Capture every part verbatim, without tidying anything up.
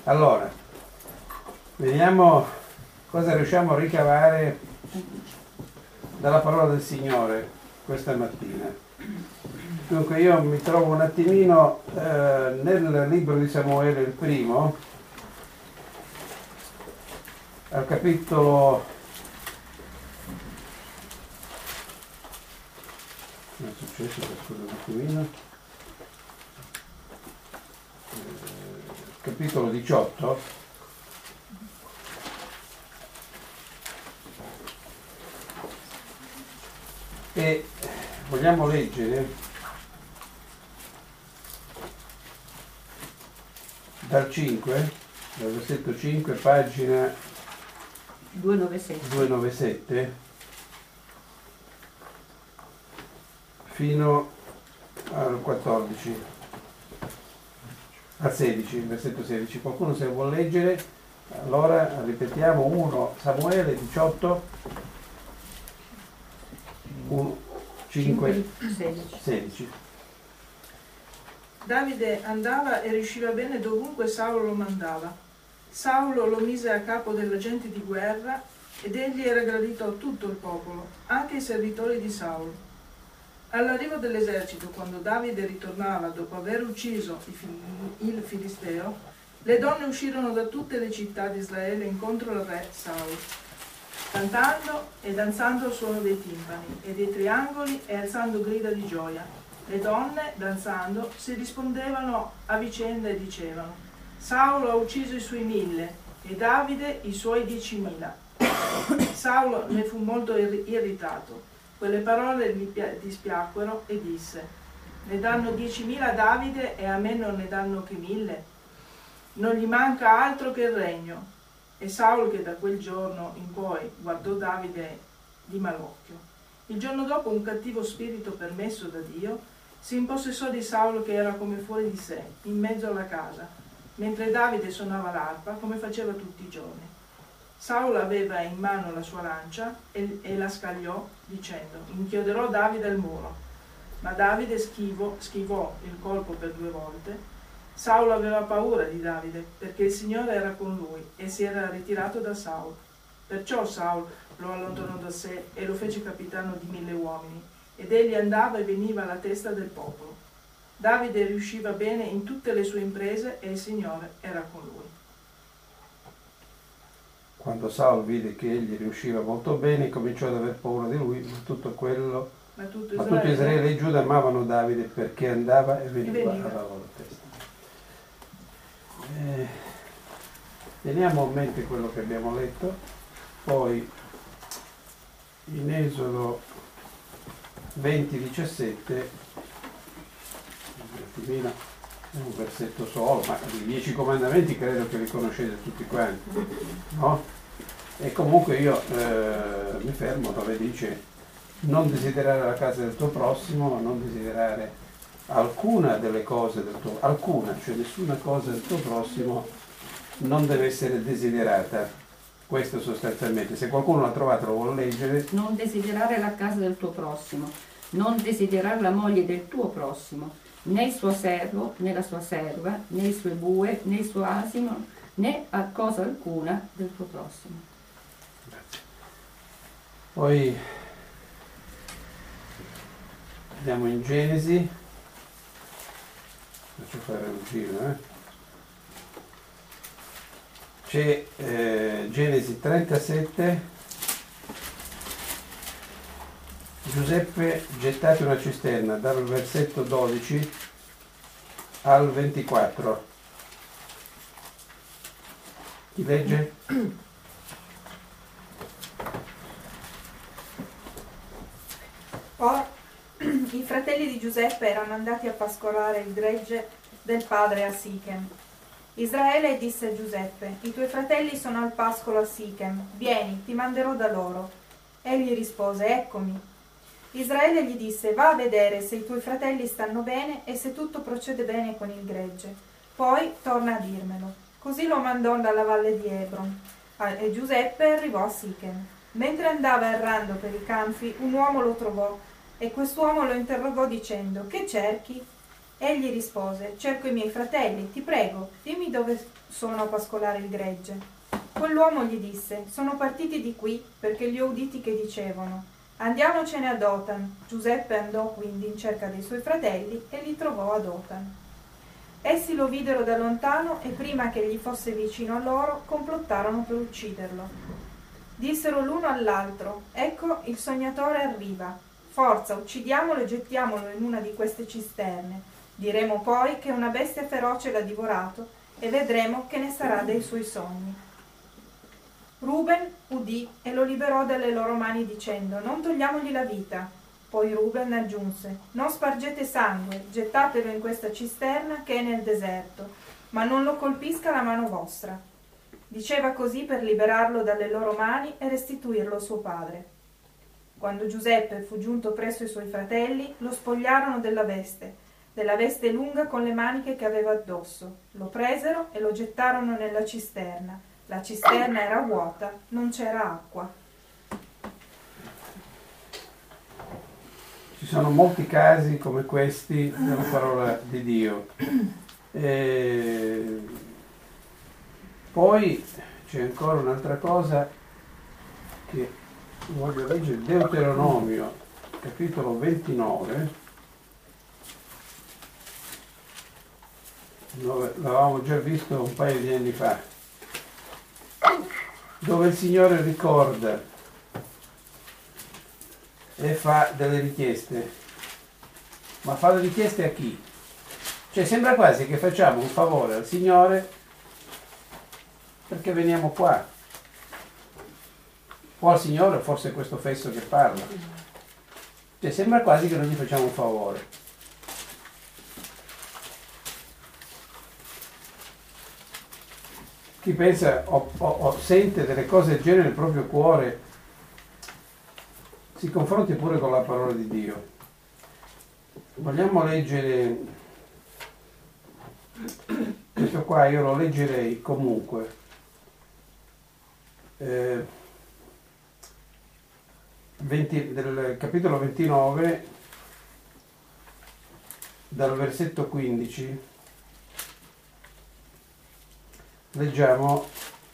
Allora, vediamo cosa riusciamo a ricavare dalla parola del Signore questa mattina. Dunque io mi trovo un attimino eh, nel libro di Samuele, il primo, al capitolo, non è successo, scusa un attimino, eh, capitolo diciotto, e vogliamo leggere dal cinque, dal versetto cinque, pagina duecentonovantasette, fino al quattordici, al sedici, il versetto sedici. Qualcuno se vuol leggere? Allora ripetiamo: uno Samuele diciotto, uno, cinque, sedici. Davide andava e riusciva bene dovunque Saulo lo mandava. Saulo lo mise a capo della gente di guerra ed egli era gradito a tutto il popolo, anche ai servitori di Saulo. All'arrivo dell'esercito, quando Davide ritornava dopo aver ucciso il Filisteo, le donne uscirono da tutte le città di Israele incontro al re Saulo, cantando e danzando al suono dei timpani e dei triangoli e alzando grida di gioia. Le donne, danzando, si rispondevano a vicenda e dicevano: Saulo ha ucciso i suoi mille e Davide i suoi diecimila. Saulo ne fu molto irritato. Quelle parole gli dispiacquero e disse: ne danno diecimila a Davide e a me non ne danno che mille? Non gli manca altro che il regno. E Saulo, che da quel giorno in poi guardò Davide di malocchio. Il giorno dopo un cattivo spirito permesso da Dio si impossessò di Saulo, che era come fuori di sé, in mezzo alla casa, mentre Davide suonava l'arpa come faceva tutti i giorni. Saulo aveva in mano la sua lancia e, e la scagliò dicendo: inchioderò Davide al muro. Ma Davide schivo, schivò il colpo per due volte. Saulo aveva paura di Davide perché il Signore era con lui e si era ritirato da Saulo. Perciò Saulo lo allontanò da sé e lo fece capitano di mille uomini, ed egli andava e veniva alla testa del popolo. Davide riusciva bene in tutte le sue imprese e il Signore era con lui. Quando Saulo vide che egli riusciva molto bene, cominciò ad aver paura di lui, ma tutto quello, ma tutto ma Israele, tutto Israele e Giuda amavano Davide perché andava e veniva, e veniva. alla loro testa. Eh, teniamo a mente quello che abbiamo letto, poi in Esodo venti diciassette, è un versetto solo, ma i dieci comandamenti credo che li conoscete tutti quanti, no? E comunque io eh, mi fermo dove dice: non desiderare la casa del tuo prossimo, non desiderare alcuna delle cose del tuo, alcuna, cioè nessuna cosa del tuo prossimo non deve essere desiderata. Questo sostanzialmente, se qualcuno l'ha trovato lo vuole leggere. Non desiderare la casa del tuo prossimo, non desiderare la moglie del tuo prossimo, né il suo servo, né la sua serva, né i suoi bue, né il suo asino, né a cosa alcuna del tuo prossimo. Grazie. Poi andiamo in Genesi, faccio fare un giro, eh? C'è eh, Genesi trentasette, Giuseppe gettate una cisterna, dal versetto dodici al ventiquattro. Chi legge? Ora, i fratelli di Giuseppe erano andati a pascolare il gregge del padre a Sichem. Israele disse a Giuseppe: i tuoi fratelli sono al pascolo a Sichem, vieni, ti manderò da loro. Egli rispose: eccomi. Israele gli disse: va a vedere se i tuoi fratelli stanno bene e se tutto procede bene con il gregge. Poi torna a dirmelo. Così lo mandò dalla valle di Hebron e Giuseppe arrivò a Sichem. Mentre andava errando per i campi, un uomo lo trovò e quest'uomo lo interrogò dicendo: che cerchi? Egli rispose: cerco i miei fratelli, ti prego, dimmi dove sono a pascolare il gregge. Quell'uomo gli disse: sono partiti di qui perché li ho uditi che dicevano: andiamocene a Dothan. Giuseppe andò quindi in cerca dei suoi fratelli e li trovò a Dothan. Essi lo videro da lontano e prima che egli fosse vicino a loro complottarono per ucciderlo. Dissero l'uno all'altro: ecco, il sognatore arriva. Forza, uccidiamolo e gettiamolo in una di queste cisterne. Diremo poi che una bestia feroce l'ha divorato e vedremo che ne sarà dei suoi sogni. Ruben udì e lo liberò dalle loro mani dicendo: non togliamogli la vita. Poi Ruben aggiunse: non spargete sangue, gettatelo in questa cisterna che è nel deserto, ma non lo colpisca la mano vostra. Diceva così per liberarlo dalle loro mani e restituirlo a suo padre. Quando Giuseppe fu giunto presso i suoi fratelli, lo spogliarono della veste, della veste lunga con le maniche che aveva addosso. Lo presero e lo gettarono nella cisterna. La cisterna era vuota, non c'era acqua. Ci sono molti casi come questi nella parola di Dio. E poi c'è ancora un'altra cosa che voglio leggere, Deuteronomio, capitolo ventinove, dove l'avevamo già visto un paio di anni fa, dove il Signore ricorda e fa delle richieste, ma fa le richieste a chi? Cioè sembra quasi che facciamo un favore al Signore perché veniamo qua, o al Signore, o forse è questo fesso che parla, cioè sembra quasi che non gli facciamo un favore. Chi pensa o, o, o sente delle cose del genere nel proprio cuore si confronti pure con la parola di Dio. Vogliamo leggere questo qua, io lo leggerei comunque. Eh, venti, del capitolo ventinove, dal versetto quindici, leggiamo,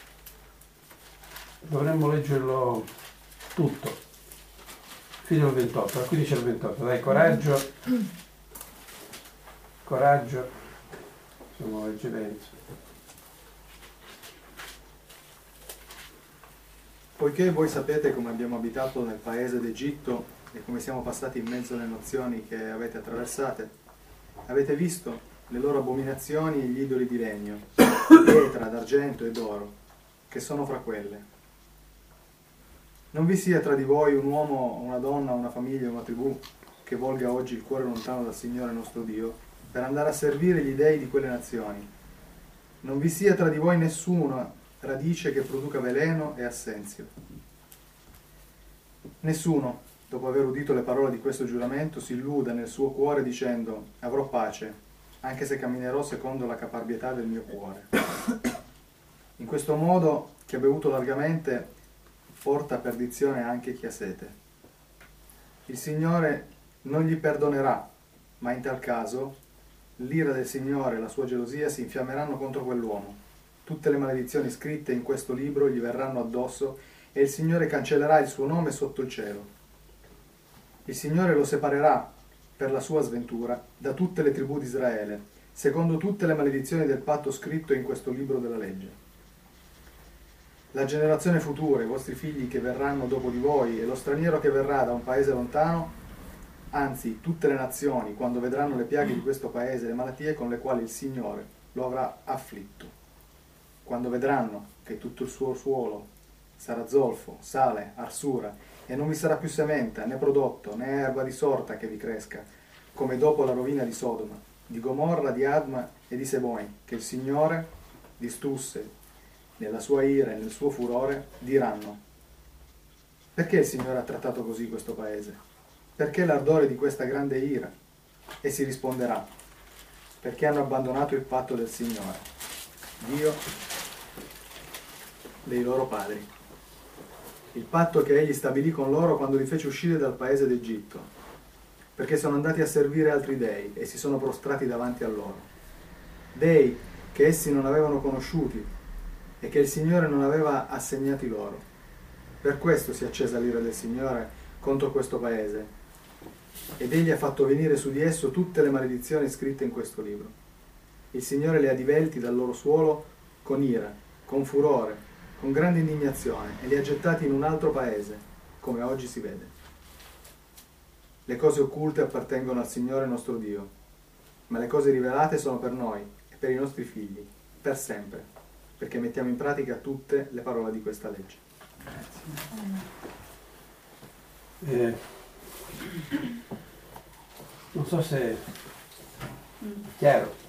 dovremmo leggerlo tutto. Fino al ventotto, dal quindici al ventotto, dai, coraggio, coraggio, insomma, eccellenza. Poiché voi sapete come abbiamo abitato nel paese d'Egitto e come siamo passati in mezzo alle nazioni che avete attraversate, avete visto le loro abominazioni e gli idoli di legno, di pietra, d'argento e d'oro, che sono fra quelle. Non vi sia tra di voi un uomo, una donna, una famiglia, una tribù che volga oggi il cuore lontano dal Signore nostro Dio per andare a servire gli dei di quelle nazioni. Non vi sia tra di voi nessuna radice che produca veleno e assenzio. Nessuno, dopo aver udito le parole di questo giuramento, si illuda nel suo cuore dicendo: avrò pace, anche se camminerò secondo la caparbietà del mio cuore. In questo modo, chi ha bevuto largamente porta a perdizione anche chi ha sete. Il Signore non gli perdonerà, ma in tal caso l'ira del Signore e la sua gelosia si infiammeranno contro quell'uomo. Tutte le maledizioni scritte in questo libro gli verranno addosso e il Signore cancellerà il suo nome sotto il cielo. Il Signore lo separerà per la sua sventura da tutte le tribù di Israele, secondo tutte le maledizioni del patto scritto in questo libro della legge. La generazione futura, i vostri figli che verranno dopo di voi e lo straniero che verrà da un paese lontano, anzi tutte le nazioni, quando vedranno le piaghe di questo paese e le malattie con le quali il Signore lo avrà afflitto, quando vedranno che tutto il suo suolo sarà zolfo, sale, arsura, e non vi sarà più sementa, né prodotto, né erba di sorta che vi cresca, come dopo la rovina di Sodoma, di Gomorra, di Adma e di Seboim, che il Signore distrusse nella sua ira e nel suo furore, diranno: perché il Signore ha trattato così questo paese? Perché l'ardore di questa grande ira? E si risponderà: perché hanno abbandonato il patto del Signore, Dio dei loro padri, il patto che egli stabilì con loro quando li fece uscire dal paese d'Egitto. perché sono andati a servire altri dei e si sono prostrati davanti a loro. Dei che essi non avevano conosciuti e che il Signore non aveva assegnati loro. Per questo si è accesa l'ira del Signore contro questo paese, ed egli ha fatto venire su di esso tutte le maledizioni scritte in questo libro. Il Signore li ha divelti dal loro suolo con ira, con furore, con grande indignazione, e li ha gettati in un altro paese, come oggi si vede. Le cose occulte appartengono al Signore nostro Dio, ma le cose rivelate sono per noi e per i nostri figli, per sempre, perché mettiamo in pratica tutte le parole di questa legge. Eh, non so se è chiaro.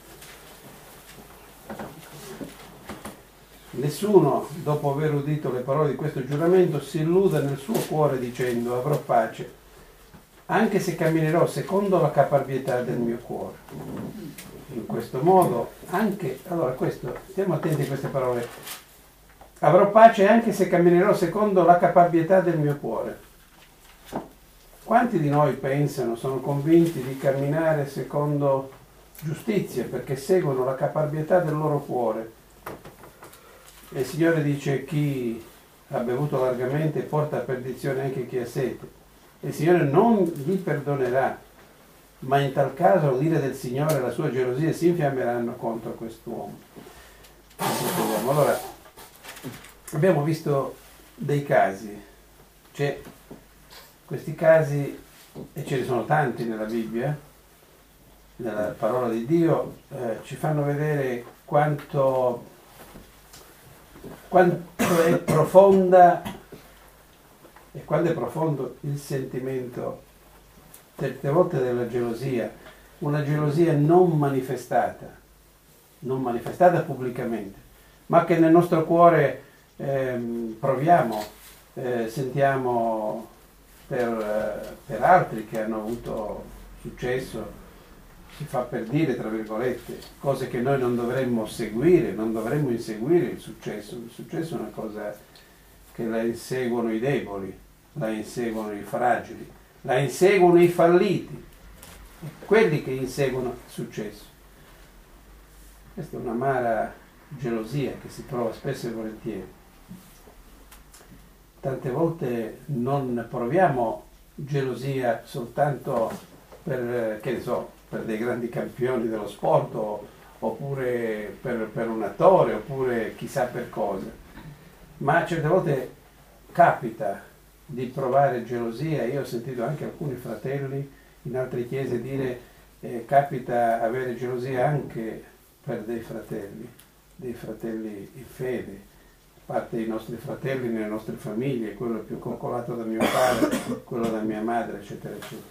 Nessuno, dopo aver udito le parole di questo giuramento, si illuda nel suo cuore dicendo: avrò pace, anche se camminerò secondo la caparbietà del mio cuore. In questo modo, anche, allora questo, stiamo attenti a queste parole, avrò pace anche se camminerò secondo la caparbietà del mio cuore. Quanti di noi pensano, sono convinti di camminare secondo giustizia, perché seguono la caparbietà del loro cuore? E il Signore dice: chi ha bevuto largamente porta a perdizione anche chi ha sete. E il Signore non gli perdonerà, ma in tal caso l'ira del Signore e la sua gelosia si infiammeranno contro quest'uomo. Allora, abbiamo visto dei casi, c'è questi casi, e ce ne sono tanti nella Bibbia, nella parola di Dio, eh, ci fanno vedere quanto, quanto è profonda e quando è profondo il sentimento, certe volte, della gelosia, una gelosia non manifestata, non manifestata pubblicamente, ma che nel nostro cuore ehm, proviamo, eh, sentiamo per, per altri che hanno avuto successo, si fa per dire, tra virgolette, cose che noi non dovremmo seguire, non dovremmo inseguire il successo. Il successo è una cosa che la inseguono i deboli, la inseguono i fragili, la inseguono i falliti, quelli che inseguono il successo. Questa è un'amara gelosia che si prova spesso e volentieri. Tante volte non proviamo gelosia soltanto per, che ne so, per dei grandi campioni dello sport, o, oppure per, per un attore, oppure chissà per cosa, ma certe volte capita di provare gelosia. Io ho sentito anche alcuni fratelli in altre chiese dire eh, capita avere gelosia anche per dei fratelli, dei fratelli in fede, a parte i nostri fratelli nelle nostre famiglie, quello più coccolato da mio padre, quello da mia madre, eccetera, eccetera.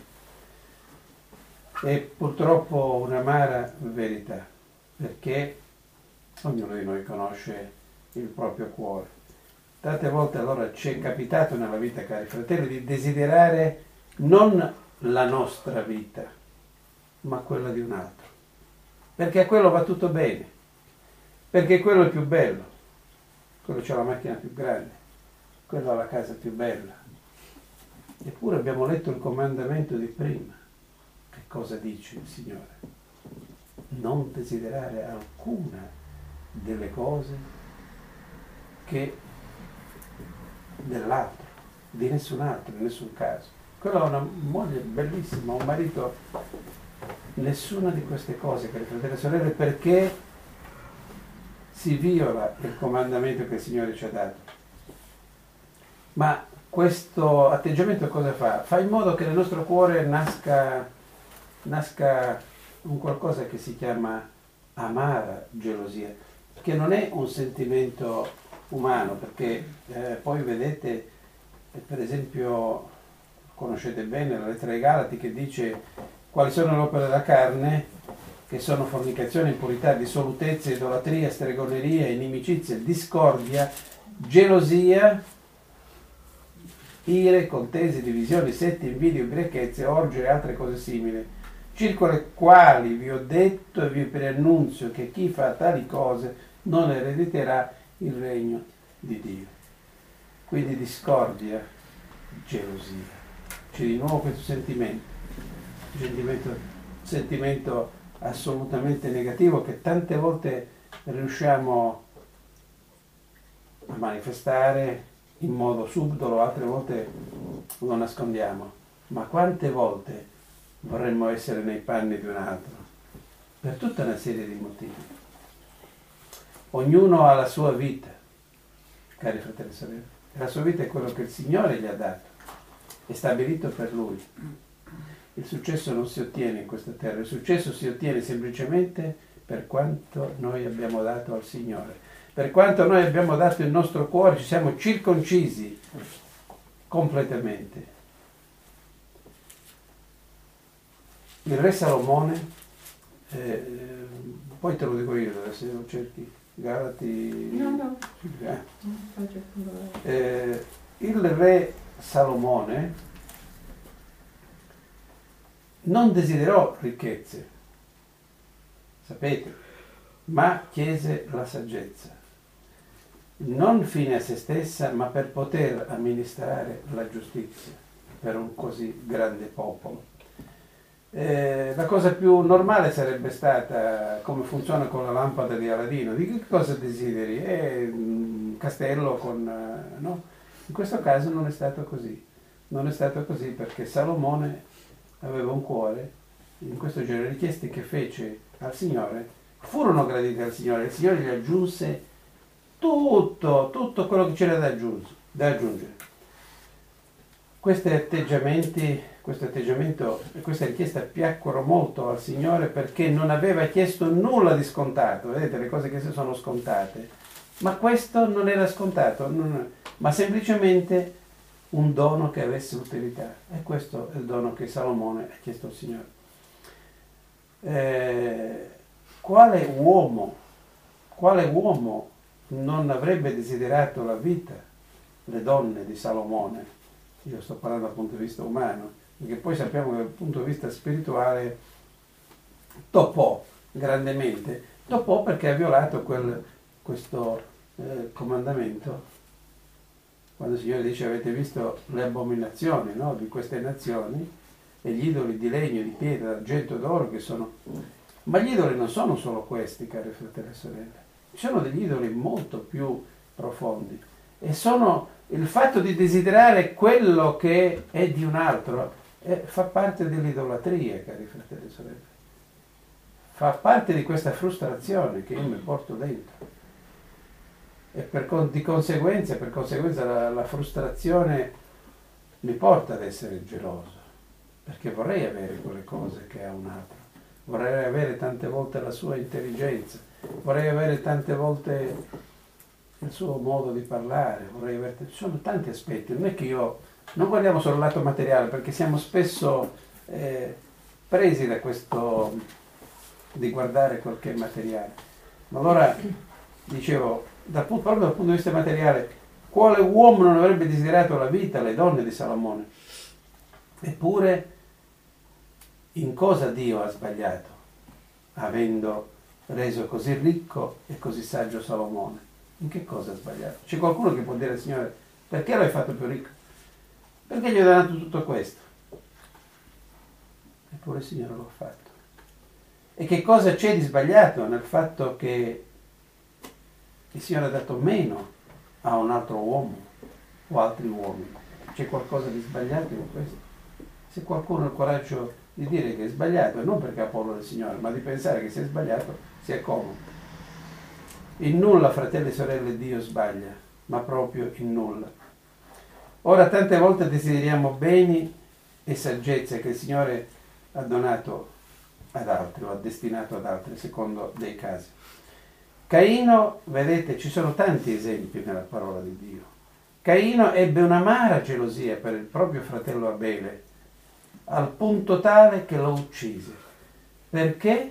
È purtroppo un'amara verità, perché ognuno di noi conosce il proprio cuore. Tante volte allora ci è capitato nella vita, cari fratelli, di desiderare non la nostra vita, ma quella di un altro, perché a quello va tutto bene, perché quello è più bello, quello c'ha la macchina più grande, quello ha la casa più bella. Eppure abbiamo letto il comandamento di prima. Che cosa dice il Signore? Non desiderare alcuna delle cose che dell'altro, di nessun altro, in nessun caso. Quello ha una moglie bellissima, un marito, nessuna di queste cose, cari fratelli e sorelle, perché si viola il comandamento che il Signore ci ha dato. Ma questo atteggiamento cosa fa? Fa in modo che nel nostro cuore nasca, nasca un qualcosa che si chiama amara gelosia, che non è un sentimento umano, perché eh, poi vedete, eh, per esempio, conoscete bene la lettera ai Galati che dice quali sono le opere della carne, che sono fornicazione, impurità, dissolutezza, idolatria, stregoneria, inimicizia, discordia, gelosia, ire, contese, divisioni, sette, invidie, ubriachezze, orge e altre cose simili, circa le quali vi ho detto e vi preannunzio che chi fa tali cose non erediterà il regno di Dio. Quindi discordia, gelosia. C'è di nuovo questo sentimento. sentimento, sentimento assolutamente negativo che tante volte riusciamo a manifestare in modo subdolo, altre volte lo nascondiamo. Ma quante volte vorremmo essere nei panni di un altro? Per tutta una serie di motivi. Ognuno ha la sua vita, cari fratelli e sorelle. La sua vita è quello che il Signore gli ha dato, è stabilito per Lui. Il successo non si ottiene in questa terra, il successo si ottiene semplicemente per quanto noi abbiamo dato al Signore. Per quanto noi abbiamo dato il nostro cuore, ci siamo circoncisi completamente. Il re Salomone, eh, poi te lo dico io, se lo cerchi, Galati... No, no. Eh. Eh, il re Salomone non desiderò ricchezze, sapete, ma chiese la saggezza, non fine a se stessa, ma per poter amministrare la giustizia per un così grande popolo. Eh, la cosa più normale sarebbe stata come funziona con la lampada di Aladino. Di che cosa desideri? È un castello con... no? In questo caso non è stato così. Non è stato così perché Salomone aveva un cuore, in questo genere di richieste che fece al Signore, furono gradite al Signore. Il Signore gli aggiunse tutto, tutto quello che c'era da aggiungere. Da aggiungere. Questi atteggiamenti, questo atteggiamento e questa richiesta piacquero molto al Signore perché non aveva chiesto nulla di scontato. Vedete le cose che si sono scontate, ma questo non era scontato, non, ma semplicemente un dono che avesse utilità. E questo è il dono che Salomone ha chiesto al Signore. Eh, quale uomo, quale uomo non avrebbe desiderato la vita? Le donne di Salomone. Io sto parlando dal punto di vista umano, perché poi sappiamo che dal punto di vista spirituale toppò grandemente, toppò perché ha violato quel, questo eh, comandamento. Quando il Signore dice avete visto le abominazioni, no, di queste nazioni e gli idoli di legno, di pietra, d'argento e d'oro che sono... Ma gli idoli non sono solo questi, cari fratelli e sorelle, ci sono degli idoli molto più profondi e sono il fatto di desiderare quello che è di un altro, eh, fa parte dell'idolatria, cari fratelli e sorelle, fa parte di questa frustrazione che io mi porto dentro. E per, di conseguenza, per conseguenza la, la frustrazione mi porta ad essere geloso, perché vorrei avere quelle cose che ha un altro, vorrei avere tante volte la sua intelligenza, vorrei avere tante volte il suo modo di parlare, vorrei avere, ci sono tanti aspetti, non è che io, non guardiamo solo il lato materiale, perché siamo spesso eh, presi da questo di guardare quel che è materiale. Ma allora, dicevo, Dal, proprio dal punto di vista materiale, quale uomo non avrebbe desiderato la vita, le donne di Salomone? Eppure, in cosa Dio ha sbagliato, avendo reso così ricco e così saggio Salomone? In che cosa ha sbagliato? C'è qualcuno che può dire al Signore, perché l'hai fatto più ricco? Perché gli ho dato tutto questo? Eppure il Signore l'ha fatto. E che cosa c'è di sbagliato nel fatto che il Signore ha dato meno a un altro uomo o altri uomini? C'è qualcosa di sbagliato in questo? Se qualcuno ha il coraggio di dire che è sbagliato, e non perché ha paura del Signore, ma di pensare che se è sbagliato sia comodo. In nulla, fratelli e sorelle, Dio sbaglia, ma proprio in nulla. Ora, tante volte desideriamo beni e saggezza che il Signore ha donato ad altri o ha destinato ad altri, secondo dei casi. Caino, vedete, ci sono tanti esempi nella parola di Dio. Caino ebbe un'amara gelosia per il proprio fratello Abele, al punto tale che lo uccise. Perché?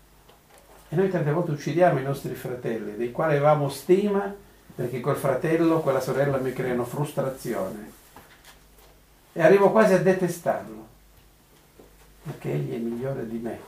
E noi tante volte uccidiamo i nostri fratelli, dei quali avevamo stima, perché quel fratello, quella sorella mi creano frustrazione. E arrivo quasi a detestarlo, perché egli è migliore di me.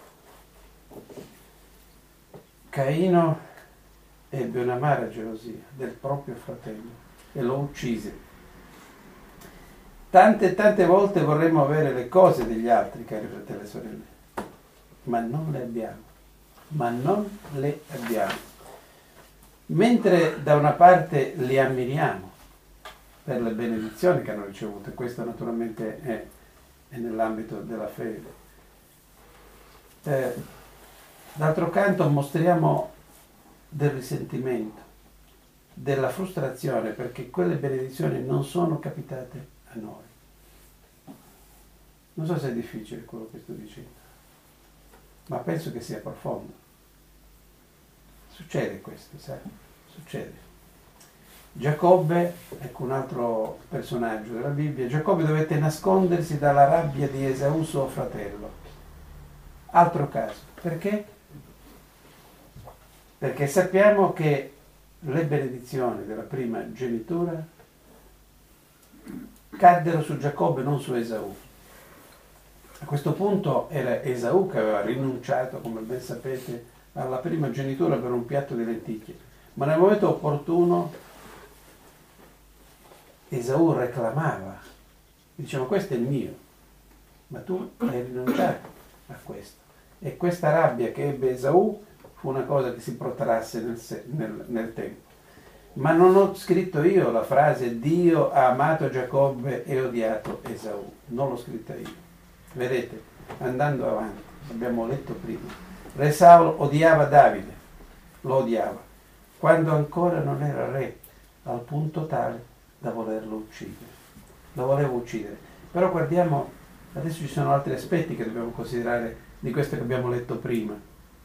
Caino ebbe un'amara gelosia del proprio fratello e lo uccise. Tante e tante volte vorremmo avere le cose degli altri, cari fratelli e sorelle, ma non le abbiamo, ma non le abbiamo. Mentre da una parte li ammiriamo per le benedizioni che hanno ricevuto, e questo naturalmente è, è nell'ambito della fede, eh, d'altro canto mostriamo del risentimento, della frustrazione, perché quelle benedizioni non sono capitate a noi. Non so se è difficile quello che sto dicendo, ma penso che sia profondo. Succede questo, sai? Succede. Giacobbe, ecco un altro personaggio della Bibbia, Giacobbe dovette nascondersi dalla rabbia di Esaù, suo fratello. Altro caso. Perché? Perché sappiamo che le benedizioni della prima genitura caddero su Giacobbe, non su Esaù. A questo punto era Esaù che aveva rinunciato, come ben sapete, alla prima genitura per un piatto di lenticchie. Ma nel momento opportuno Esaù reclamava, diceva: questo è il mio, ma tu hai rinunciato a questo. E questa rabbia che ebbe Esaù fu una cosa che si protrasse nel, nel, nel tempo. Ma non ho scritto io la frase Dio ha amato Giacobbe e odiato Esaù, non l'ho scritta io. Vedete, andando avanti, abbiamo letto prima, Re Saulo odiava Davide, lo odiava, quando ancora non era re, al punto tale da volerlo uccidere. Lo voleva uccidere. Però guardiamo, adesso ci sono altri aspetti che dobbiamo considerare di questo che abbiamo letto prima.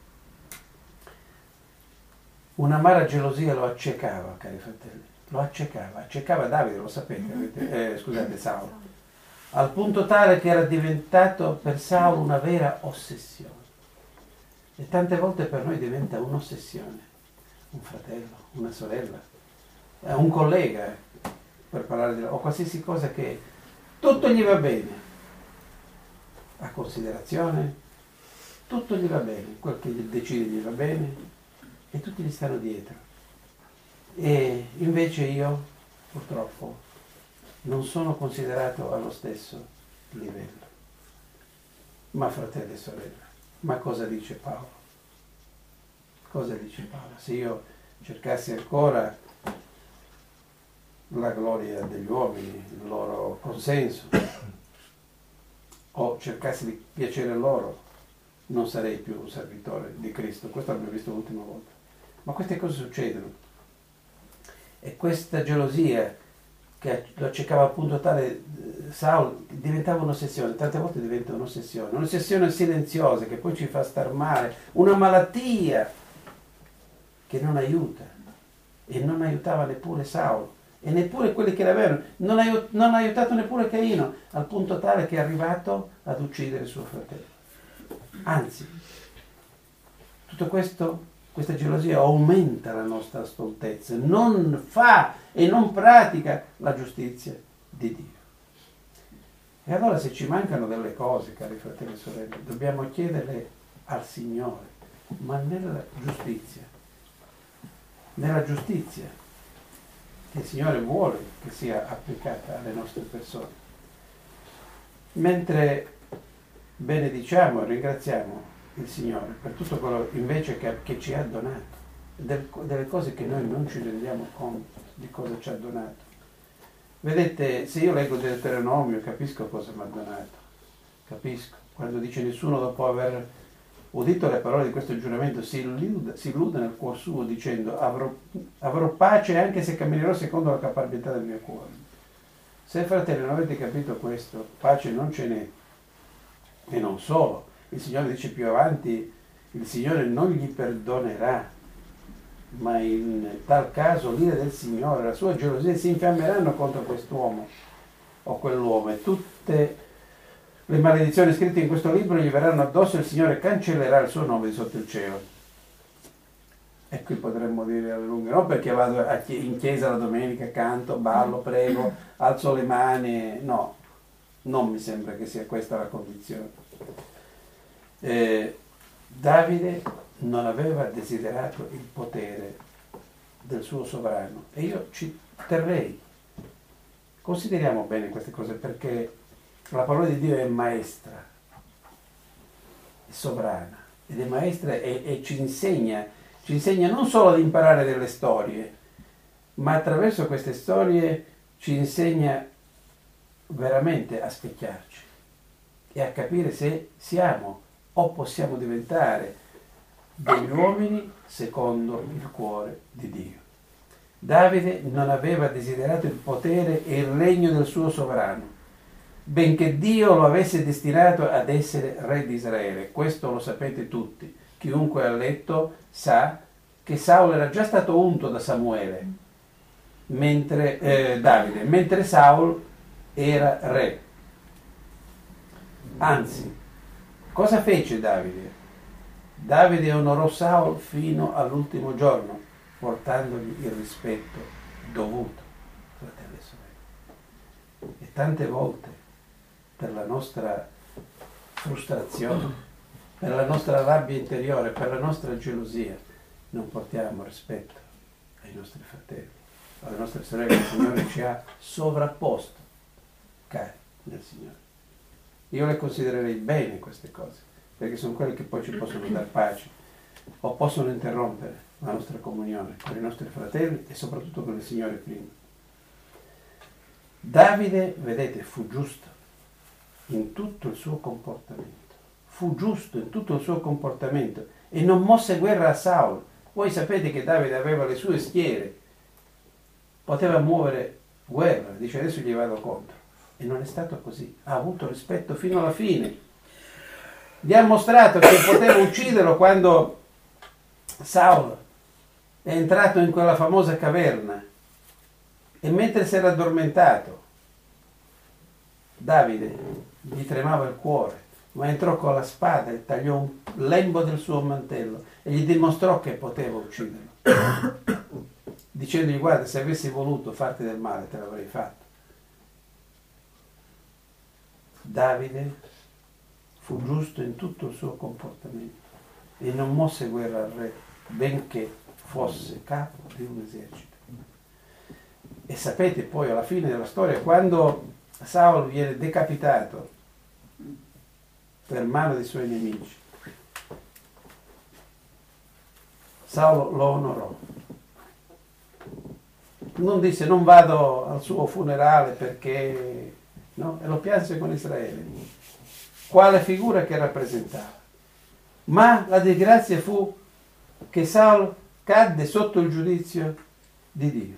Un'amara gelosia lo accecava, cari fratelli, lo accecava, accecava Davide, lo sapete, avete, eh, scusate, Saulo, al punto tale che era diventato per Saulo una vera ossessione. E tante volte per noi diventa un'ossessione, un fratello, una sorella, un collega, per parlare di, o qualsiasi cosa che tutto gli va bene, a considerazione, tutto gli va bene, quel che decide gli va bene, e tutti gli stanno dietro. E invece io, purtroppo, non sono considerato allo stesso livello. Ma fratelli e sorelle, ma cosa dice Paolo? Cosa dice Paolo? Se io cercassi ancora la gloria degli uomini, il loro consenso, o cercassi di piacere loro, non sarei più un servitore di Cristo. Questo l'abbiamo visto l'ultima volta. Ma queste cose succedono. E questa gelosia che lo accecava appunto tale Saulo diventava un'ossessione, tante volte diventa un'ossessione, un'ossessione silenziosa che poi ci fa star male, una malattia che non aiuta, e non aiutava neppure Saulo, e neppure quelli che l'avevano, non ha, non ha aiutato neppure Caino, al punto tale che è arrivato ad uccidere suo fratello. Anzi, tutto questo, questa gelosia aumenta la nostra stoltezza, non fa e non pratica la giustizia di Dio. E allora se ci mancano delle cose, cari fratelli e sorelle, dobbiamo chiederle al Signore, ma nella giustizia, nella giustizia che il Signore vuole che sia applicata alle nostre persone. Mentre benediciamo e ringraziamo il Signore per tutto quello invece che, che ci ha donato, del, delle cose che noi non ci rendiamo conto di cosa ci ha donato. Vedete, se io leggo Deuteronomio capisco cosa mi ha donato, capisco, quando dice nessuno dopo aver udito le parole di questo giuramento si illude, si illude nel cuor suo dicendo avrò, avrò pace anche se camminerò secondo la caparbietà del mio cuore. Se fratelli non avete capito questo, pace non ce n'è. E non solo, il Signore dice più avanti, il Signore non gli perdonerà, ma in tal caso l'ira del Signore, la sua gelosia si infiammeranno contro quest'uomo o quell'uomo, e tutte le maledizioni scritte in questo libro gli verranno addosso e il Signore cancellerà il suo nome di sotto il cielo. E qui potremmo dire alle lunghe, no perché vado in chiesa la domenica, canto, ballo, prego, alzo le mani, no, non mi sembra che sia questa la condizione. Eh, Davide non aveva desiderato il potere del suo sovrano, e io ci terrei Consideriamo bene queste cose, perché la parola di Dio è maestra, è sovrana, ed è maestra e, e ci insegna, ci insegna non solo ad imparare delle storie, ma attraverso queste storie ci insegna veramente a specchiarci e a capire se siamo o possiamo diventare degli uomini secondo il cuore di Dio. Davide non aveva desiderato il potere e il regno del suo sovrano, benché Dio lo avesse destinato ad essere re di Israele. Questo lo sapete tutti. Chiunque ha letto sa che Saulo era già stato unto da Samuele, mentre eh, Davide, mentre Saulo era re. Anzi, cosa fece Davide? Davide onorò Saulo fino all'ultimo giorno, portandogli il rispetto dovuto, fratelli e sorelle. E tante volte, per la nostra frustrazione, per la nostra rabbia interiore, per la nostra gelosia, non portiamo rispetto ai nostri fratelli, alle nostre sorelle. Il Signore ci ha sovrapposto, cari nel Signore. Io le considererei bene queste cose, perché sono quelle che poi ci possono dar pace o possono interrompere la nostra comunione con i nostri fratelli e soprattutto con il Signore prima. Davide, vedete, fu giusto in tutto il suo comportamento, fu giusto in tutto il suo comportamento e non mosse guerra a Saulo. Voi sapete che Davide aveva le sue schiere, poteva muovere guerra, dice adesso gli vado contro, e non è stato così, ha avuto rispetto fino alla fine. Gli ha mostrato che poteva ucciderlo quando Saulo è entrato in quella famosa caverna e mentre si era addormentato Davide gli tremava il cuore, ma entrò con la spada e tagliò un lembo del suo mantello e gli dimostrò che poteva ucciderlo, dicendogli: guarda, se avessi voluto farti del male te l'avrei fatto. Davide fu giusto in tutto il suo comportamento e non mosse guerra al re, benché fosse capo di un esercito. E sapete poi alla fine della storia, quando Saulo viene decapitato per mano dei suoi nemici, Saulo lo onorò. Non disse: non vado al suo funerale perché... no? E lo pianse con Israele. Quale figura che rappresentava. Ma la disgrazia fu che Saulo cadde sotto il giudizio di Dio.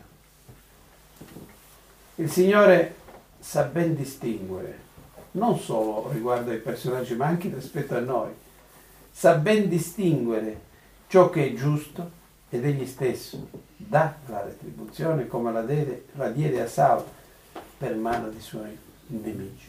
Il Signore sa ben distinguere, non solo riguardo ai personaggi, ma anche rispetto a noi. Sa ben distinguere ciò che è giusto ed egli stesso dà la retribuzione come la diede, la diede a Saulo per mano dei suoi nemici.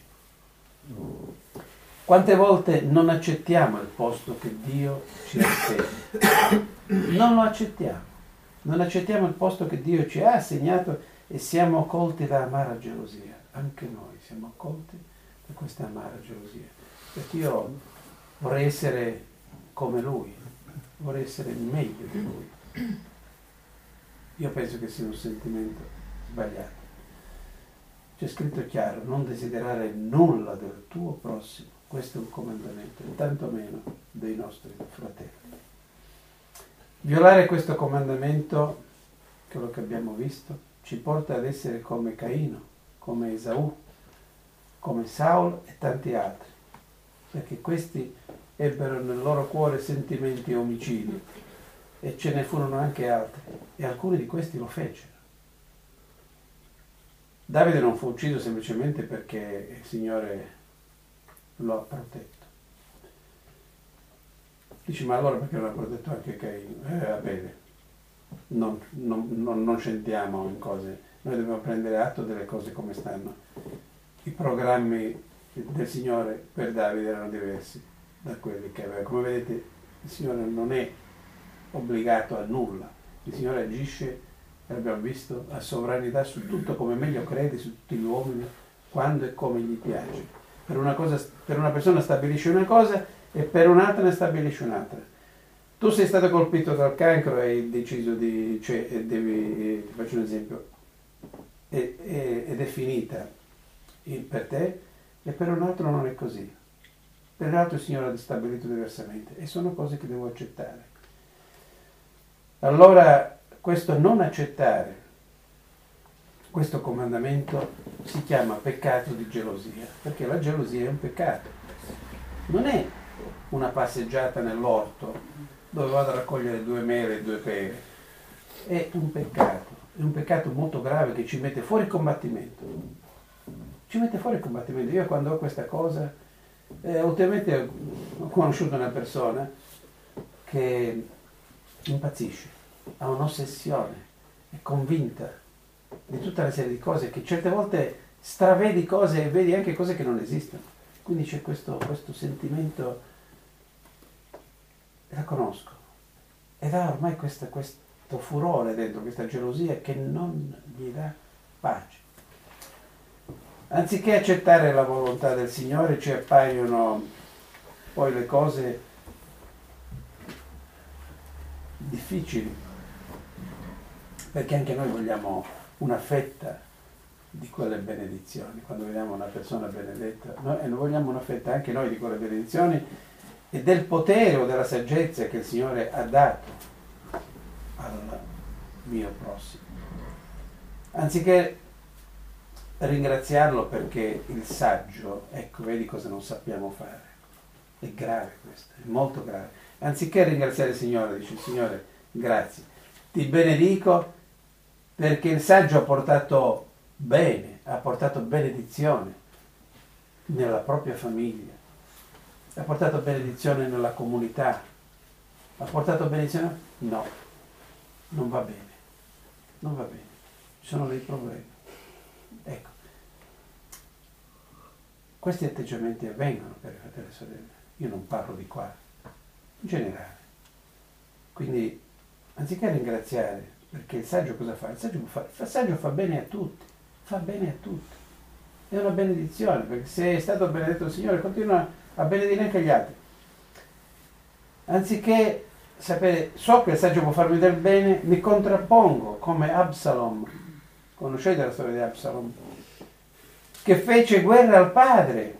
Quante volte non accettiamo il posto che Dio ci assegna? Non lo accettiamo. Non accettiamo il posto che Dio ci ha assegnato e siamo colti da amara gelosia. Anche noi siamo colti da questa amara gelosia. Perché io vorrei essere come Lui, vorrei essere meglio di Lui. Io penso che sia un sentimento sbagliato. C'è scritto chiaro: non desiderare nulla del tuo prossimo. Questo è un comandamento, e tanto meno dei nostri fratelli. Violare questo comandamento, quello che abbiamo visto, ci porta ad essere come Caino, come Esaù, come Saulo e tanti altri, perché questi ebbero nel loro cuore sentimenti omicidi e ce ne furono anche altri, e alcuni di questi lo fecero. Davide non fu ucciso semplicemente perché il Signore lo ha protetto. Dici: ma allora perché non ha protetto anche Caino? Eh, va bene, non, non, non, non scendiamo in cose, noi dobbiamo prendere atto delle cose come stanno. I programmi del Signore per Davide erano diversi da quelli che aveva. Come vedete, il Signore non è obbligato a nulla, il Signore agisce, abbiamo visto, a sovranità su tutto come meglio crede, su tutti gli uomini, quando e come gli piace. Per una, cosa, per una persona stabilisce una cosa e per un'altra ne stabilisce un'altra. Tu sei stato colpito dal cancro e hai deciso di... cioè, devi, ti faccio un esempio, è, è, ed è finita per te, e per un altro non è così. Per un altro il Signore ha stabilito diversamente, e sono cose che devo accettare. Allora, questo non accettare questo comandamento si chiama peccato di gelosia, perché la gelosia è un peccato. Non è una passeggiata nell'orto dove vado a raccogliere due mele e due pere. È un peccato, è un peccato molto grave che ci mette fuori combattimento. Ci mette fuori combattimento. Io quando ho questa cosa, eh, ultimamente ho conosciuto una persona che impazzisce, ha un'ossessione, è convinta di tutta una serie di cose che certe volte stravedi cose e vedi anche cose che non esistono. Quindi c'è questo, questo sentimento, la conosco, ed ha ormai questa, questo furore dentro, questa gelosia che non gli dà pace. Anziché accettare la volontà del Signore, ci appaiono poi le cose difficili, perché anche noi vogliamo una fetta di quelle benedizioni. Quando vediamo una persona benedetta, noi vogliamo una fetta anche noi di quelle benedizioni e del potere o della saggezza che il Signore ha dato al mio prossimo. Anziché ringraziarlo perché il saggio, ecco, vedi cosa non sappiamo fare. È grave questo, è molto grave. Anziché ringraziare il Signore, dice il Signore, grazie, ti benedico perché il saggio ha portato bene, ha portato benedizione nella propria famiglia, ha portato benedizione nella comunità, ha portato benedizione? No, non va bene, non va bene, ci sono dei problemi. Ecco, questi atteggiamenti avvengono per i fratelli e sorelle, io non parlo di qua, in generale. Quindi, anziché ringraziare, perché il saggio cosa fa? Il saggio fa, il saggio fa bene a tutti, fa bene a tutti. È una benedizione, perché se è stato benedetto il Signore, continua a benedire anche gli altri. Anziché sapere, so che il saggio può farmi del bene, mi contrappongo, come Absalom. Conoscete la storia di Absalom? Che fece guerra al padre.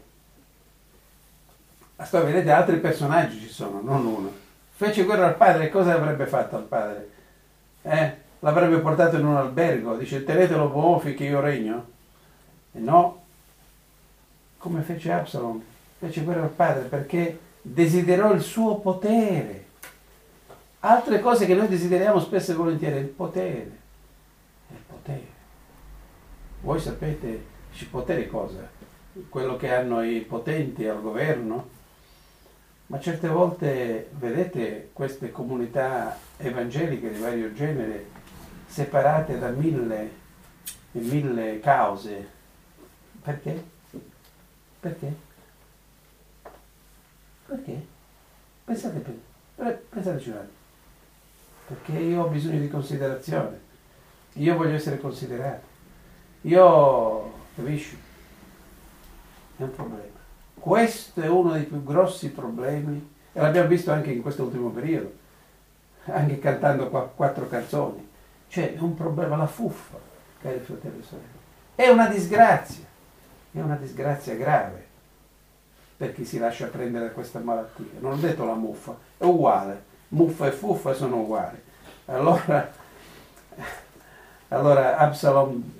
La storia, vedete, altri personaggi ci sono, non uno. Fece guerra al padre, e cosa avrebbe fatto al padre? Eh? L'avrebbe portato in un albergo, dice tenetelo buono finché io regno. E no, come fece Absalom, fece guerra al padre perché desiderò il suo potere. Altre cose che noi desideriamo spesso e volentieri, il potere. Il potere. Voi sapete il potere cosa? Quello che hanno i potenti al governo? Ma certe volte, vedete, queste comunità evangeliche di vario genere separate da mille e mille cause. Perché? Perché? Perché? Pensate, pensateci un attimo. Perché io ho bisogno di considerazione. Io voglio essere considerato. Io, capisci? È un problema. Questo è uno dei più grossi problemi, e l'abbiamo visto anche in questo ultimo periodo, anche cantando qua, quattro canzoni. Cioè, è un problema, la fuffa, cari fratelli e sorelle. È una disgrazia, è una disgrazia grave per chi si lascia prendere da questa malattia. Non ho detto la muffa, è uguale. Muffa e fuffa sono uguali. Allora, allora Absalom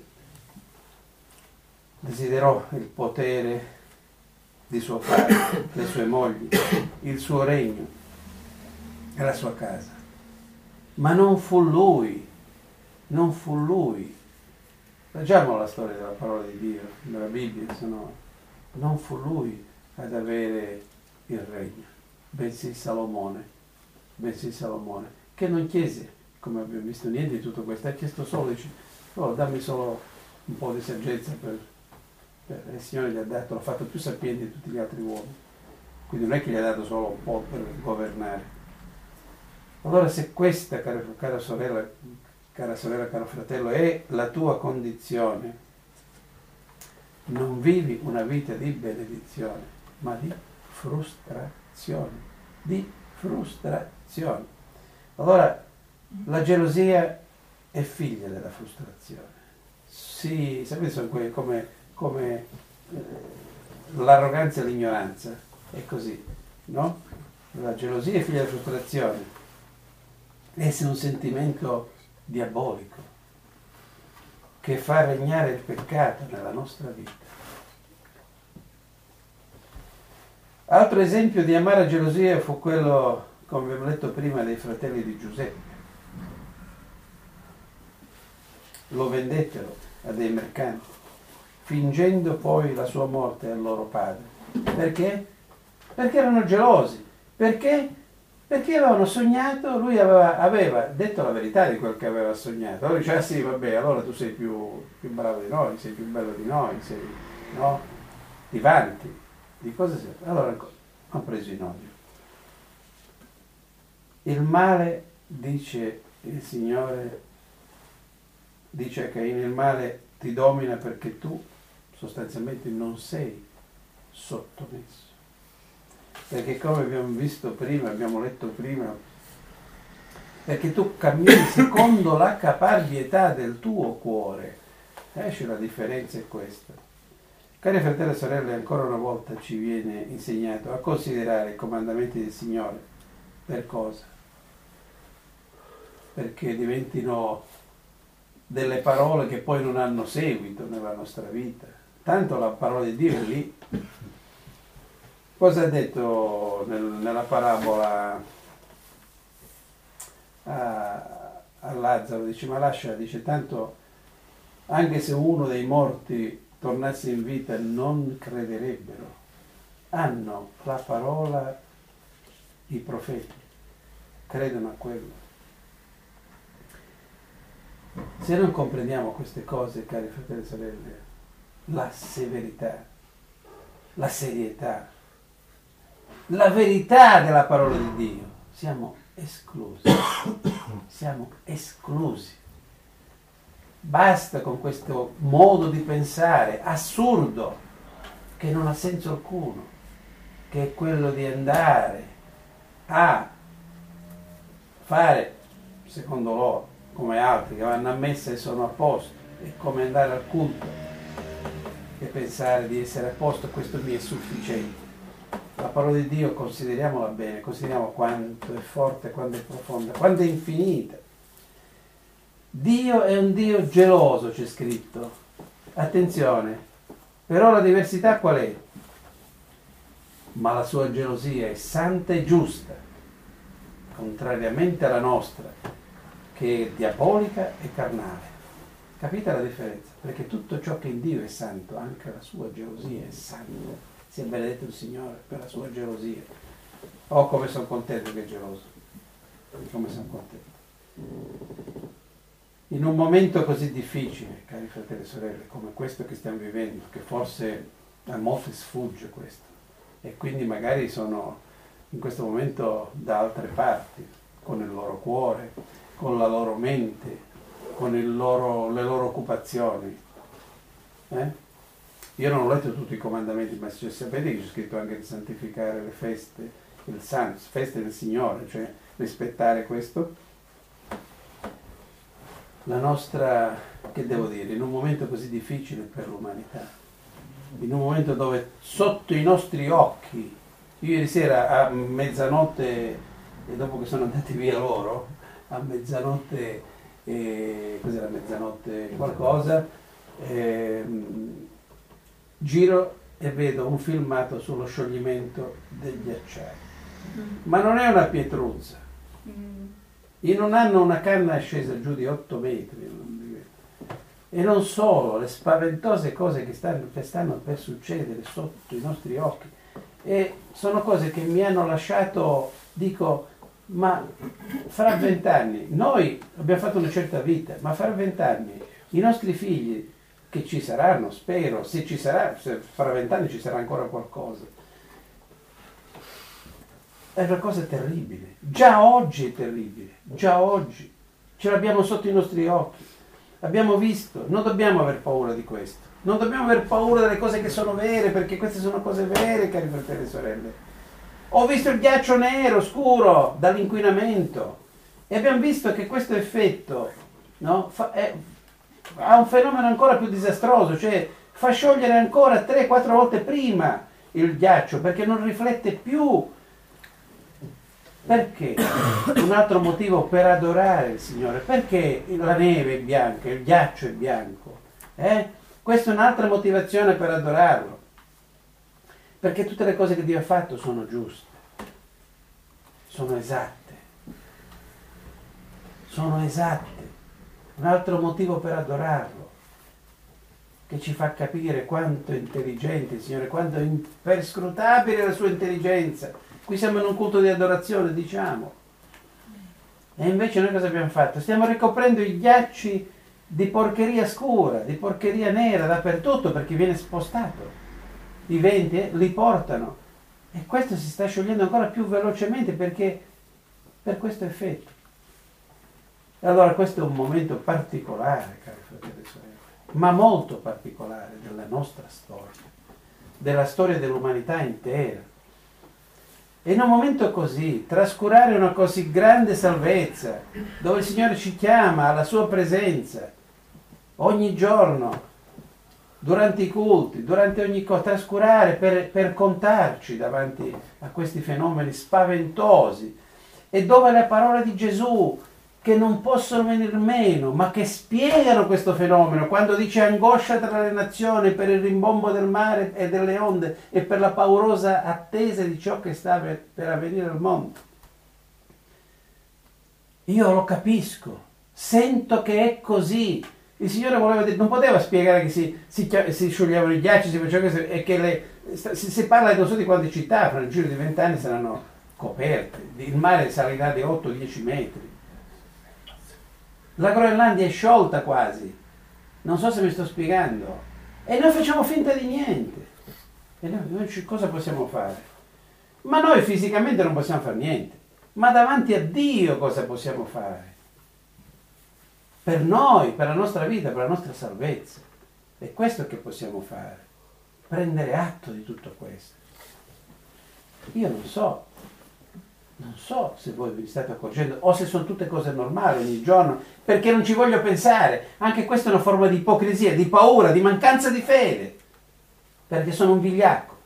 desiderò il potere di suo padre, le sue mogli, il suo regno e la sua casa. Ma non fu lui, non fu lui. Leggiamo la storia della parola di Dio, della Bibbia, se no, non fu lui ad avere il regno, bensì Salomone, bensì Salomone, che non chiese, come abbiamo visto, niente di tutto questo, ha chiesto solo, dice, oh, dammi solo un po' di saggezza per... il Signore gli ha dato, l'ha fatto più sapiente di tutti gli altri uomini, quindi non è che gli ha dato solo un po' per governare. Allora, se questa, cara, cara sorella, cara sorella, caro fratello, è la tua condizione, non vivi una vita di benedizione, ma di frustrazione, di frustrazione. Allora, la gelosia è figlia della frustrazione. si, sapete, sono que- come, come eh, l'arroganza e l'ignoranza, è così, no? La gelosia è figlia della frustrazione, esse è un sentimento diabolico che fa regnare il peccato nella nostra vita. Altro esempio di amara gelosia fu quello, come abbiamo letto prima, dei fratelli di Giuseppe. Lo vendettero a dei mercanti, fingendo poi la sua morte al loro padre. Perché? Perché erano gelosi. Perché? Perché avevano sognato, lui aveva, aveva detto la verità di quel che aveva sognato. Allora diceva, ah, sì, vabbè, allora tu sei più, più bravo di noi, sei più bello di noi, sei, no? Ti vanti. Di cosa sei? Allora hanno preso in odio. Il male, dice il Signore, dice a Caino, il male ti domina perché tu sostanzialmente non sei sottomesso. Perché come abbiamo visto prima, abbiamo letto prima, perché tu cammini secondo la caparbietà del tuo cuore. Esce la differenza è questa. Cari fratelli e sorelle, ancora una volta ci viene insegnato a considerare i comandamenti del Signore. Per cosa? Perché diventino delle parole che poi non hanno seguito nella nostra vita. Tanto la parola di Dio è lì. Cosa ha detto nel, nella parabola a, a Lazzaro? Dice, ma lascia, dice, tanto anche se uno dei morti tornasse in vita non crederebbero. Hanno la parola i profeti, credono a quello. Se non comprendiamo queste cose, cari fratelli e sorelle, la severità, la serietà, la verità della parola di Dio, siamo esclusi, siamo esclusi. Basta con questo modo di pensare assurdo, che non ha senso alcuno, che è quello di andare a fare, secondo loro, come altri che vanno a messa e sono a posto, è come andare al culto e pensare di essere a posto, questo mi è sufficiente. La parola di Dio consideriamola bene, consideriamo quanto è forte, quanto è profonda, quanto è infinita. Dio è un Dio geloso, c'è scritto. Attenzione, però la diversità qual è? Ma la sua gelosia è santa e giusta, contrariamente alla nostra, che è diabolica e carnale. Capite la differenza? Perché tutto ciò che in Dio è santo, anche la sua gelosia è santa. Sia benedetto il Signore per la sua gelosia. Oh, come sono contento che è geloso. Come sono contento. In un momento così difficile, cari fratelli e sorelle, come questo che stiamo vivendo, che forse a molti sfugge questo, e quindi magari sono in questo momento da altre parti, con il loro cuore, con la loro mente, con il loro, le loro occupazioni. Eh? Io non ho letto tutti i comandamenti, ma cioè, sapete che c'è scritto anche di santificare le feste, il santo, feste del Signore, cioè rispettare questo. La nostra, che devo dire, in un momento così difficile per l'umanità, in un momento dove sotto i nostri occhi, io ieri sera a mezzanotte, e dopo che sono andati via loro, a mezzanotte, eh, cos'era mezzanotte qualcosa, eh, giro e vedo un filmato sullo scioglimento del ghiacciaio. Ma non è una pietruzza. In un anno una canna è scesa giù di otto metri. E non solo, le spaventose cose che stanno, che stanno per succedere sotto i nostri occhi. E sono cose che mi hanno lasciato, dico, ma fra vent'anni, noi abbiamo fatto una certa vita, ma fra vent'anni i nostri figli, che ci saranno, spero, se ci sarà, se fra vent'anni ci sarà ancora qualcosa. È una cosa terribile, già oggi è terribile, già oggi, ce l'abbiamo sotto i nostri occhi, abbiamo visto, non dobbiamo aver paura di questo, non dobbiamo aver paura delle cose che sono vere, perché queste sono cose vere, cari fratelli e sorelle. Ho visto il ghiaccio nero, scuro, dall'inquinamento, e abbiamo visto che questo effetto, no, fa, è, ha un fenomeno ancora più disastroso, cioè fa sciogliere ancora tre quattro volte prima il ghiaccio, perché non riflette più. Perché? Un altro motivo per adorare il Signore. Perché la neve è bianca, il ghiaccio è bianco? Eh? Questa è un'altra motivazione per adorarlo. Perché tutte le cose che Dio ha fatto sono giuste, sono esatte. Sono esatte. Un altro motivo per adorarlo, che ci fa capire quanto è intelligente il Signore, quanto è imperscrutabile la sua intelligenza. Qui siamo in un culto di adorazione, diciamo. E invece noi cosa abbiamo fatto? Stiamo ricoprendo i ghiacci di porcheria scura, di porcheria nera dappertutto, perché viene spostato. I venti eh, li portano. E questo si sta sciogliendo ancora più velocemente perché per questo effetto. E allora questo è un momento particolare, cari fratelli e sorelle, ma molto particolare della nostra storia, della storia dell'umanità intera. E in un momento così, trascurare una così grande salvezza, dove il Signore ci chiama alla sua presenza, ogni giorno, durante i culti, durante ogni cosa, trascurare per, per contarci davanti a questi fenomeni spaventosi, e dove le parole di Gesù, che non possono venire meno, ma che spiegano questo fenomeno, quando dice angoscia tra le nazioni per il rimbombo del mare e delle onde e per la paurosa attesa di ciò che sta per, per avvenire al mondo. Io lo capisco, sento che è così. Il Signore voleva dire, non poteva spiegare che si, si, si scioglievano i ghiacci, si faceva questo, e che le, si, si parla di non so di quante città, fra il giro di vent'anni saranno coperte, il mare salirà di otto dieci metri. La Groenlandia è sciolta quasi, non so se mi sto spiegando, e noi facciamo finta di niente. E noi, noi cosa possiamo fare? Ma noi fisicamente non possiamo fare niente, ma davanti a Dio cosa possiamo fare? Per noi, per la nostra vita, per la nostra salvezza. È questo che possiamo fare, prendere atto di tutto questo. Io non so, non so se voi vi state accorgendo o se sono tutte cose normali ogni giorno, perché non ci voglio pensare. Anche questa è una forma di ipocrisia, di paura, di mancanza di fede, perché sono un vigliacco.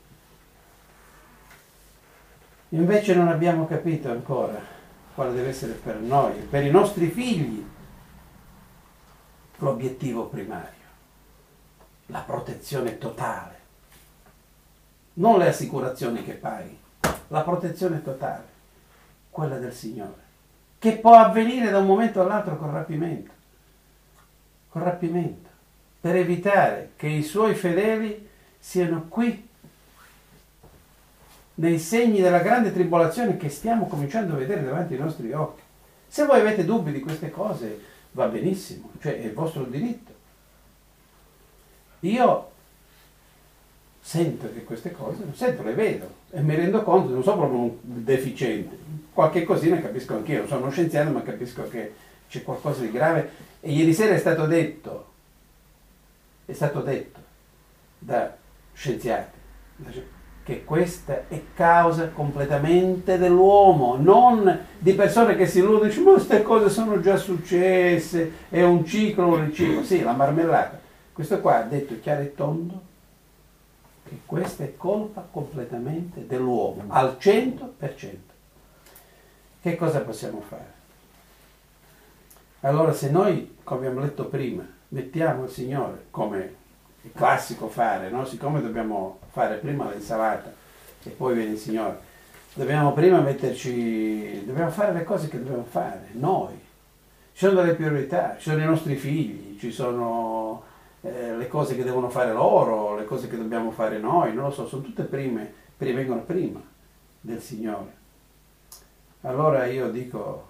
Invece non abbiamo capito ancora quale deve essere per noi, per i nostri figli, l'obiettivo primario, la protezione totale, non le assicurazioni che paghi. La protezione totale, quella del Signore, che può avvenire da un momento all'altro con rapimento, con rapimento, per evitare che i Suoi fedeli siano qui, nei segni della grande tribolazione che stiamo cominciando a vedere davanti ai nostri occhi. Se voi avete dubbi di queste cose, va benissimo, cioè è il vostro diritto. Io sento che queste cose, non sento, le vedo e mi rendo conto, non sono proprio un deficiente, qualche cosina capisco anch'io, non sono uno scienziato ma capisco che c'è qualcosa di grave. E ieri sera è stato detto, è stato detto da scienziati che questa è causa completamente dell'uomo, non di persone che si illudono e dicono ma queste cose sono già successe, è un ciclo, un riciclo. Sì, la marmellata. Questo qua ha detto chiaro e tondo che questa è colpa completamente dell'uomo, al cento per cento. Che cosa possiamo fare? Allora, se noi, come abbiamo letto prima, mettiamo il Signore, come è classico fare, no? Siccome dobbiamo fare prima l'insalata e poi viene il Signore, dobbiamo prima metterci, dobbiamo fare le cose che dobbiamo fare, noi. Ci sono delle priorità, ci sono i nostri figli, ci sono Eh, le cose che devono fare loro, le cose che dobbiamo fare noi, non lo so, sono tutte prime, prime vengono prima del Signore. Allora io dico,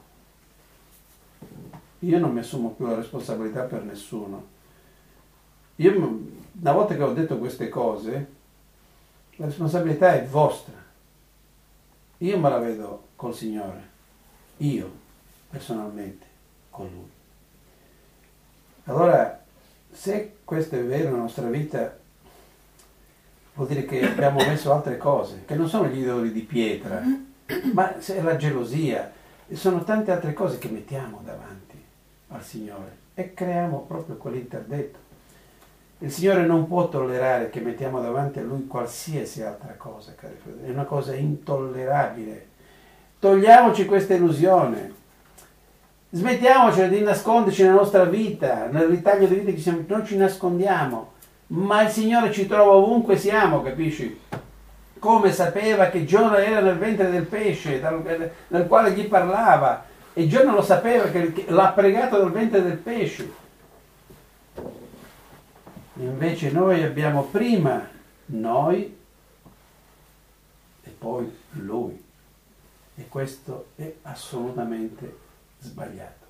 io non mi assumo più la responsabilità per nessuno. Io, una volta che ho detto queste cose, la responsabilità è vostra. Io me la vedo col Signore, io personalmente con Lui. Allora, se questo è vero nella nostra vita, vuol dire che abbiamo messo altre cose, che non sono gli idoli di pietra, ma è la gelosia, e sono tante altre cose che mettiamo davanti al Signore. e creiamo proprio quell'interdetto. Il Signore non può tollerare che mettiamo davanti a Lui qualsiasi altra cosa, cari fratelli, è una cosa intollerabile. Togliamoci questa illusione, smettiamoci di nasconderci nella nostra vita, nel ritaglio di vita che siamo, noi ci nascondiamo, ma il Signore ci trova ovunque siamo, capisci? Come sapeva che Giona era nel ventre del pesce, dal, dal quale gli parlava, e Giona lo sapeva che, che l'ha pregato dal ventre del pesce. Invece noi abbiamo prima noi e poi Lui, e questo è assolutamente sbagliato.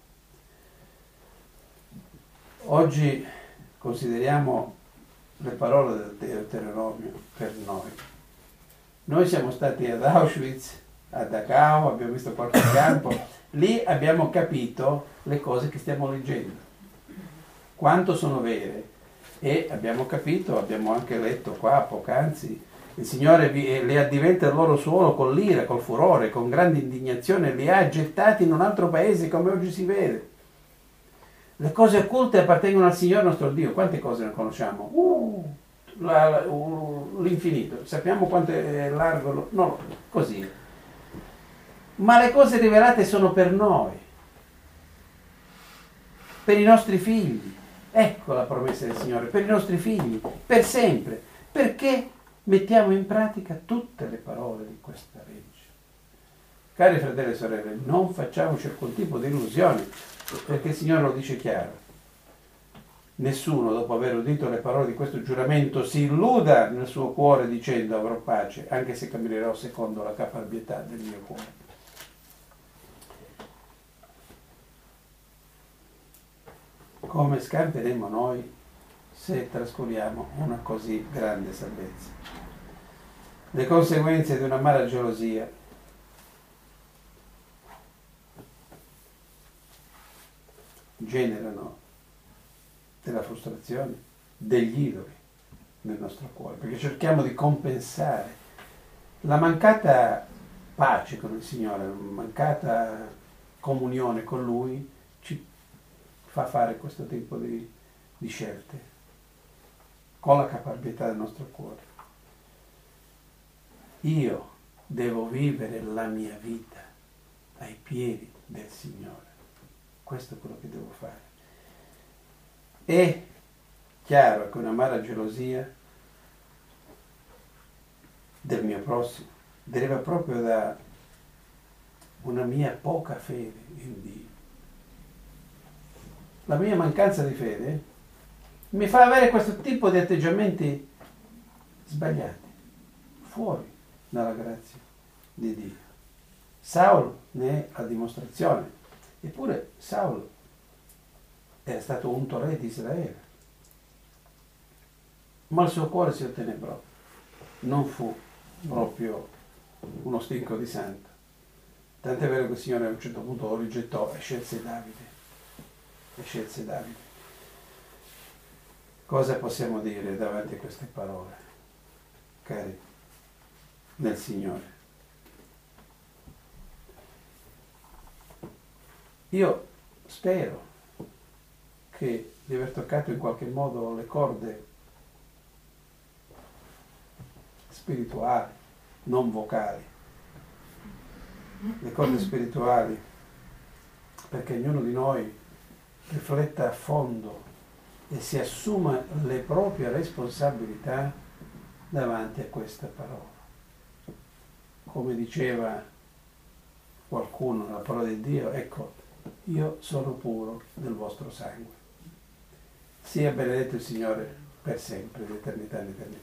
Oggi consideriamo le parole del Deuteronomio per noi. Noi siamo stati ad Auschwitz, a Dachau, abbiamo visto qualche campo, lì abbiamo capito le cose che stiamo leggendo, quanto sono vere, e abbiamo capito, abbiamo anche letto qua poc'anzi, il Signore li addiventa il loro suolo con l'ira, col furore, con grande indignazione, li ha gettati in un altro paese come oggi si vede. Le cose occulte appartengono al Signore nostro Dio. Quante cose ne conosciamo? Uh, la, la, uh, l'infinito. Sappiamo quanto è largo? No, così. Ma le cose rivelate sono per noi, per i nostri figli. Ecco la promessa del Signore, per i nostri figli, per sempre. Perché mettiamo in pratica tutte le parole di questa legge. Cari fratelli e sorelle, non facciamoci alcun tipo di illusione, perché il Signore lo dice chiaro. Nessuno, dopo aver udito le parole di questo giuramento, si illuda nel suo cuore dicendo avrò pace, anche se camminerò secondo la caparbietà del mio cuore. Come scamperemo noi se trascuriamo una così grande salvezza? Le conseguenze di un'amara gelosia generano della frustrazione, degli idoli nel nostro cuore, perché cerchiamo di compensare la mancata pace con il Signore, la mancata comunione con Lui, ci fa fare questo tipo di, di scelte con la caparbietà del nostro cuore. Io devo vivere la mia vita ai piedi del Signore. Questo è quello che devo fare. È chiaro che un'amara gelosia del mio prossimo deriva proprio da una mia poca fede in Dio. La mia mancanza di fede mi fa avere questo tipo di atteggiamenti sbagliati, fuori dalla grazia di Dio. Saulo ne è la dimostrazione. Eppure Saulo era stato unto re di Israele, ma il suo cuore si ottenebrò, non fu proprio uno stinco di santo. Tant'è vero che il Signore a un certo punto lo rigettò e scelse Davide. E scelse Davide. Cosa possiamo dire davanti a queste parole, cari, nel Signore? Io spero che di aver toccato in qualche modo le corde spirituali, non vocali, le corde spirituali, perché ognuno di noi rifletta a fondo e si assuma le proprie responsabilità davanti a questa parola. Come diceva qualcuno nella parola di Dio, ecco, io sono puro del vostro sangue. Sia benedetto il Signore per sempre, d'eternità in eternità.